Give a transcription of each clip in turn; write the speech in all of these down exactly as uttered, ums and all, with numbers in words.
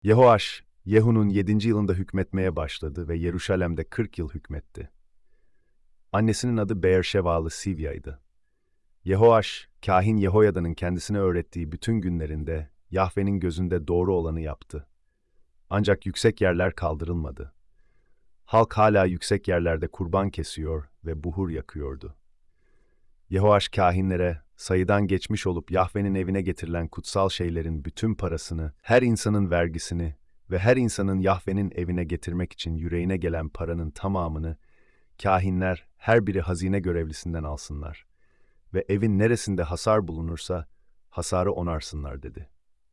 Yehoaş, Yehu'nun yedinci yılında hükmetmeye başladı ve Yeruşalem'de kırk yıl hükmetti. Annesinin adı Beerşevalı Sivya'ydı. Yehoaş, kâhin Yehoyada'nın kendisine öğrettiği bütün günlerinde Yahve'nin gözünde doğru olanı yaptı. Ancak yüksek yerler kaldırılmadı. Halk hala yüksek yerlerde kurban kesiyor ve buhur yakıyordu. Yehoaş kâhinlere, sayıdan geçmiş olup Yahve'nin evine getirilen kutsal şeylerin bütün parasını, her insanın vergisini ve her insanın Yahve'nin evine getirmek için yüreğine gelen paranın tamamını, kâhinler her biri hazine görevlisinden alsınlar ve evin neresinde hasar bulunursa hasarı onarsınlar dedi.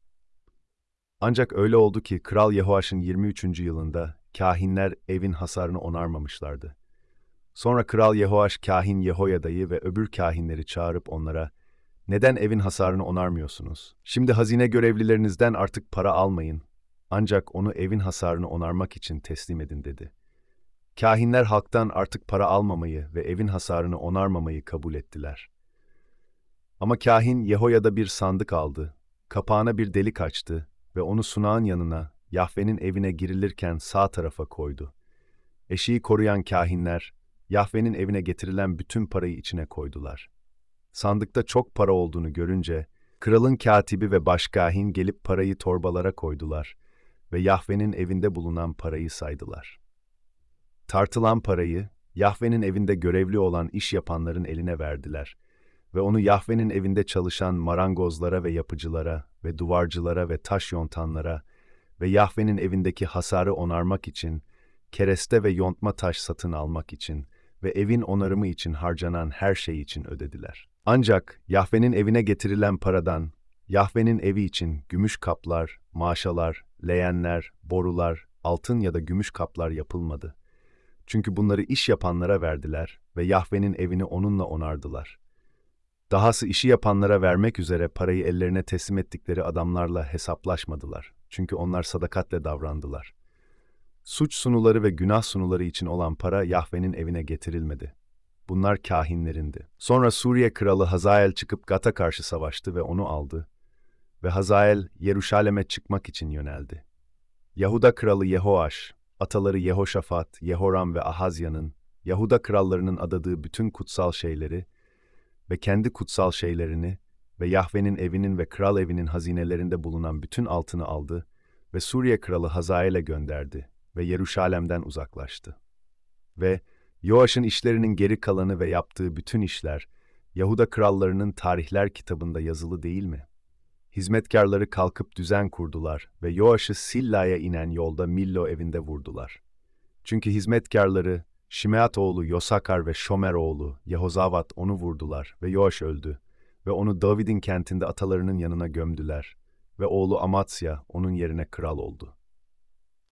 Ancak öyle oldu ki Kral Yehoaş'ın yirmi üçüncü yılında kâhinler evin hasarını onarmamışlardı. Sonra Kral Yehoaş kâhin Yehoyada'yı ve öbür kâhinleri çağırıp onlara, "Neden evin hasarını onarmıyorsunuz? Şimdi hazine görevlilerinizden artık para almayın, ancak onu evin hasarını onarmak için teslim edin." dedi. Kâhinler halktan artık para almamayı ve evin hasarını onarmamayı kabul ettiler. Ama kâhin Yehoyada bir sandık aldı, kapağına bir delik açtı ve onu sunağın yanına, Yahve'nin evine girilirken sağ tarafa koydu. Eşiği koruyan kâhinler, Yahve'nin evine getirilen bütün parayı içine koydular. Sandıkta çok para olduğunu görünce, kralın katibi ve başkâhin gelip parayı torbalara koydular ve Yahve'nin evinde bulunan parayı saydılar. Tartılan parayı, Yahve'nin evinde görevli olan iş yapanların eline verdiler ve onu Yahve'nin evinde çalışan marangozlara ve yapıcılara ve duvarcılara ve taş yontanlara ve Yahve'nin evindeki hasarı onarmak için, kereste ve yontma taş satın almak için ve evin onarımı için harcanan her şey için ödediler. Ancak Yahve'nin evine getirilen paradan, Yahve'nin evi için gümüş kaplar, maşalar, leğenler, borular, altın ya da gümüş kaplar yapılmadı. Çünkü bunları iş yapanlara verdiler ve Yahve'nin evini onunla onardılar. Dahası işi yapanlara vermek üzere parayı ellerine teslim ettikleri adamlarla hesaplaşmadılar. Çünkü onlar sadakatle davrandılar. Suç sunuları ve günah sunuları için olan para Yahve'nin evine getirilmedi. Bunlar kâhinlerindi. Sonra Suriye kralı Hazael çıkıp Gat'a karşı savaştı ve onu aldı. Ve Hazael Yeruşalem'e çıkmak için yöneldi. Yahuda kralı Yehoaş, ataları Yehoşafat, Yehoram ve Ahazya'nın, Yahuda krallarının adadığı bütün kutsal şeyleri ve kendi kutsal şeylerini ve Yahve'nin evinin ve kral evinin hazinelerinde bulunan bütün altını aldı ve Suriye kralı Hazael'e gönderdi ve Yeruşalem'den uzaklaştı. Ve Yoaş'ın işlerinin geri kalanı ve yaptığı bütün işler, Yahuda krallarının tarihler kitabında yazılı değil mi? Hizmetkarları kalkıp düzen kurdular ve Yoaş'ı Silla'ya inen yolda Millo evinde vurdular. Çünkü hizmetkarları, Şimeat oğlu Yosakar ve Şomer oğlu Yehozavat onu vurdular ve Yoaş öldü ve onu David'in kentinde atalarının yanına gömdüler ve oğlu Amatsya onun yerine kral oldu.